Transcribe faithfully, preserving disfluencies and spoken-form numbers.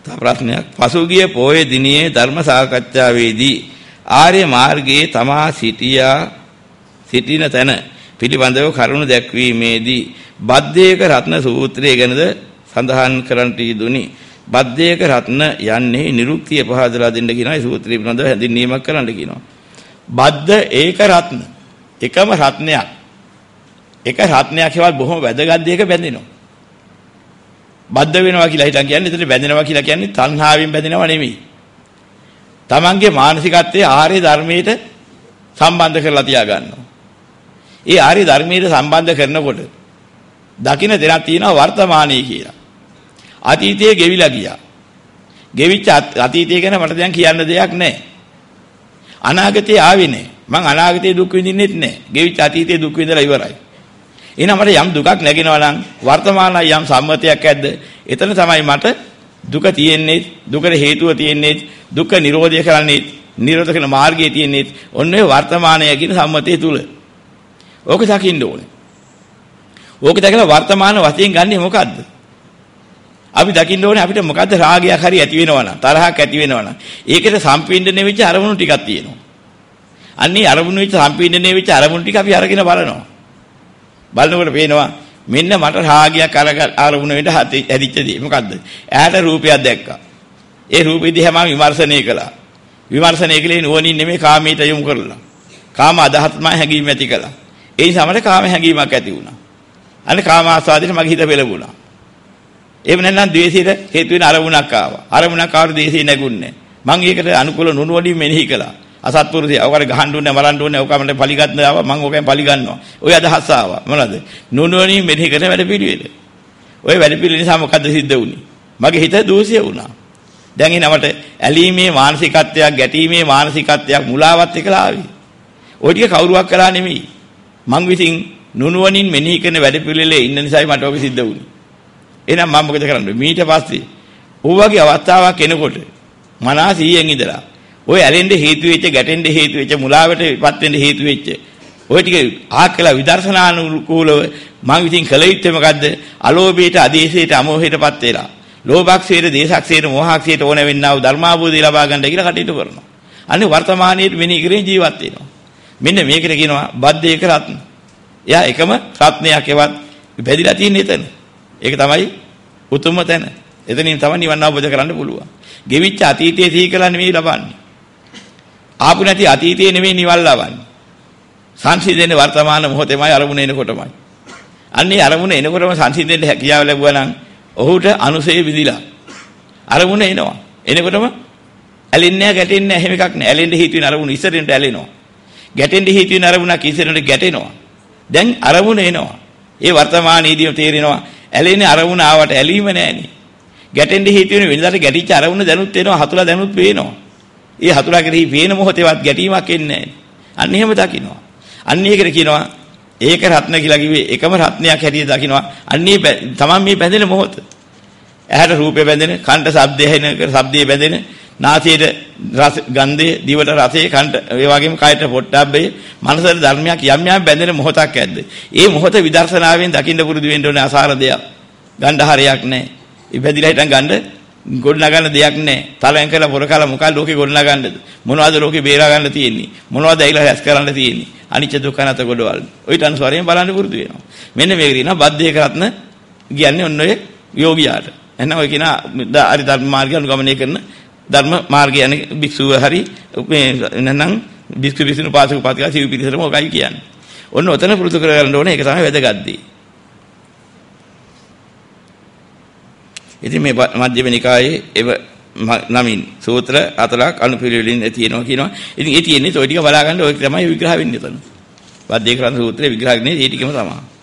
තව ප්‍රශ්නයක්. පසුගිය පොයේ දිනේ ධර්ම සාකච්ඡාවේදී ආර්ය මාර්ගයේ තමා සිටියා සිටින තැන පිළිබඳව කරුණු දැක්වීමේදී බද්දේක රත්න සූත්‍රය ගැනද සඳහන් කරන්නට යෙදුනි. බද්දේක රත්න යන්නේ නිරුක්තිය පහදලා දෙන්න කියනවා. ඒ සූත්‍රය පිළිබඳව හැඳින්වීමක් කරන්න කියනවා. බද්ද ඒක රත්න. එකම රත්නයක්. එක රත්නයක් හේවත් බොහොම වැදගත් දෙයක බැඳෙනවා. බද්ධ වෙනවා කියලා හිතන් කියන්නේ එතන බැඳෙනවා කියලා කියන්නේ තණ්හාවෙන් බැඳෙනවා නෙමෙයි. තමන්ගේ මානසිකත්වයේ ආර්ය ධර්මයට සම්බන්ධ කරලා තියා ගන්නවා. ඒ ආර්ය ධර්මයට සම්බන්ධ කරනකොට දකින්න දෙයක් තියෙනවා වර්තමානයේ කියලා. අතීතයේ ගෙවිලා ගියා. ගෙවිච්ච අතීතය ගැන මට දැන් කියන්න දෙයක් නැහැ. අනාගතේ ආවේ නැහැ. මං අනාගතේ දුක් විඳින්නෙත් නැහැ. ගෙවිච්ච අතීතයේ දුක් විඳලා ඉවරයි. එහෙනම් මට යම් දුකක් නැගෙනවා නම් වර්තමානයේ යම් සම්මතයක් ඇද්ද? එතන තමයි මට දුක තියෙන්නේ, දුකට හේතුව තියෙන්නේ, දුක නිරෝධය කරන්නේ, නිරෝධ කරන මාර්ගය තියෙන්නේ ඔන්න ඔය වර්තමානය කියන සම්මතය තුල. ඕක දකින්න ඕනේ. ඕක දැකලා වර්තමාන වශයෙන් ගන්නෙ මොකද්ද? අපි දකින්න ඕනේ අපිට මොකද්ද රාගයක් හරි ඇති වෙනවා නම්, තරහක් ඇති වෙනවා නම්, ඒකට සම්පීඩනය වෙච්ච අරමුණු ටිකක් තියෙනවා. අන්නේ අරමුණු වෙච්ච සම්පීඩනය වෙච්ච අරමුණු ටික අපි අරගෙන බලනවා. බලනකොට පේනවා මෙන්න මට රාගයක් අරමුණ වෙන්න හැදිච්ච දේ මොකද්ද? ඈට රූපයක් දැක්කා. ඒ රූපෙ දිහා මම විමර්ශනය කළා. විමර්ශනය කළේ නුවණින් නෙමෙයි කාමයට යොමු කරලා. කාම අදහස් මම හැඟීම් ඇති කළා. ඒ නිසා මට කාම හැඟීමක් ඇති වුණා. අනේ කාම ආස්වාදයට මගේ හිත පෙළඹුණා. එහෙම නැත්නම් ද්වේෂයට හේතු වෙන අරමුණක් ආවා. අරමුණක් ආවට ද්වේෂය නැගුන්නේ. මම ඒකට අනුකූල නුවණින් මෙනෙහි කළා. අසත්පුරුෂය ඔකට ගහන්න ඕනේ මරන්න ඕනේ ඔක මට පලිගන්න ආවා මම ඔකෙන් පලි ගන්නවා. ඔය අදහස් ආවා. මොනවද? නුනුවණින් මෙනෙහි කරන වැඩ පිළිවෙල. ඔය වැඩ පිළිවෙල නිසා මොකද්ද සිද්ධ වුනේ? මගේ හිත දෝෂය වුණා. දැන් එනවට ඇලීමේ මානසිකත්වයක්, ගැටීමේ මානසිකත්වයක් මුලාවත් එක්කලා ආවේ. ඔය ටික කවුරුවක් කරා නෙමෙයි. මං විසින් නුනුවණින් මෙනෙහි කරන වැඩ පිළිවෙලේ ඉන්න නිසායි මට ඔක සිද්ධ වුනේ. එහෙනම් මම මොකද කරන්නේ? මීට පස්සේ ඕවගේ අවස්ථාවක් එනකොට මනස සීයෙන් ඉඳලා ඔය ඇලෙන්න හේතු වෙච්ච, ගැටෙන්න හේතු වෙච්ච, මුලාවටපත් වෙන්න හේතු වෙච්ච ඔය ටික ආකලා විදර්ශනානුකූලව මම විසින් කළ යුත්තේ මොකද්ද? අලෝභයට, අදේශයට, අමෝහයටපත් වෙලා ලෝභක්ෂයට, දේශක්ෂයට, මෝහක්ෂයට ඕන වෙන්නා වූ ධර්මාභෝධය ලබා ගන්න කියලා කටයුතු කරනවා. අනේ වර්තමානයේ මෙනෙහි කරගෙන ජීවත් වෙනවා. මෙන්න මේකට කියනවා බද්ධේක රත්න. එයා එකම රත්නයක් එවත් බැඳිලා තියෙන එතන. ඒක තමයි උතුම්ම තැන. එතනින් තමයි නිවන් අවබෝධ කරන්න පුළුවන්. ගෙවිච්ච අතීතයේ සිහි කළා නෙමෙයි ලබන්නේ. ආපු නැති අතීතයේ නෙමෙයි නිවන් ලබන්නේ. සංසිඳෙන වර්තමාන මොහොතේමයි අරමුණ එනකොටමයි. අන්නේ අරමුණ එනකොටම සංසිඳෙන්න හැකියාව ලැබුවා නම් ඔහුට අනුසය විදිලා අරමුණ එනවා. එනකොටම ඇලෙන්නේ නැහැ, ගැටෙන්නේ නැහැ, එහෙම එකක් නැහැ. ඇලෙන්න හේතු වෙන අරමුණ ඉස්සරෙන්ට ඇලෙනවා. ගැටෙන්න හේතු වෙන අරමුණක් ඉස්සරෙන්ට ගැටෙනවා. දැන් අරමුණ එනවා. ඒ වර්තමානයේදීම තේරෙනවා ඇලෙන්නේ අරමුණ ආවට ඇලීම නැහැනේ. ගැටෙන්න හේතු වෙන වෙනදාට ගැටිච්ච අරමුණ දැනුත් වෙනවා, හතුලා දැනුත් පේනවා. ඒ හතුලා කෙරෙහි පේන මොහොතේවත් ගැටීමක් එන්නේ නැහැ. අන්න එහෙම දකින්නවා. අන්න ඒකට කියනවා ඒක රත්න කියලා කිව්වේ එකම රත්නයක් හැටියට දකින්නවා. අන්නේ තමන් මේ බැඳෙන මොහොත. ඇහැට රූපේ බැඳෙන, කනට ශබ්දය ඇහෙන, ශබ්දයේ බැඳෙන, නාසයට රස ගන්ධය, දිවට රසය, කනට ඒ වගේම කයට පොට්ටබ්බේ, මනසට ධර්මයක් යම් යම් බැඳෙන මොහොතක් ඇද්ද. ඒ මොහොත විදර්ශනාවෙන් දකින්න පුරුදු වෙන්න ඕනේ. අසාර දෙයක්. ගණ්ඩහරයක් නැහැ. ඉබැදිලා හිටන් ගන්න ගොඩ නගන්න දෙයක් නැහැ. තලෙන් කළා පොර කළා මොකක්ද ලෝකේ ගොඩ නගන්නද? මොනවද ලෝකේ බේරා ගන්න තියෙන්නේ? මොනවද ඇයිලා රැස් කරන්න තියෙන්නේ? අනිච්ච දුක්ඛ නැත ගොඩවල්. ඔය තනස්වරයෙන් බලන්න පුරුදු වෙනවා. මෙන්න මේක දිනා බද්ධේක රත්න කියන්නේ ඔන්න ඔය යෝගියාට. එහෙනම් ඔය කියන හරි ධර්ම මාර්ගය අනුගමනය කරන ධර්ම මාර්ගය යන භික්ෂුව හරි මේ නැත්නම් භික්ෂු භික්ෂුණී පාසක පාතිකා සිව් පිළිසරම ඔකයි කියන්නේ. ඔන්න ඔතන පුරුදු කරගන්න ඕනේ. ඒක තමයි වැදගත් දේ. ඉතින් මේ මධ්‍යම නිකායේ එව නමින් සූත්‍ර හතරක් අනුපිළිවෙලින් තියෙනවා කියනවා. ඉතින් ඒ තියෙන්නේ ඔය ටික බලා ගන්න ඔය තමයි විග්‍රහ වෙන්නේ එතන. බද්ධේක රත්න සූත්‍රයේ විග්‍රහ කරන්නේ ඒ ටිකම තමයි.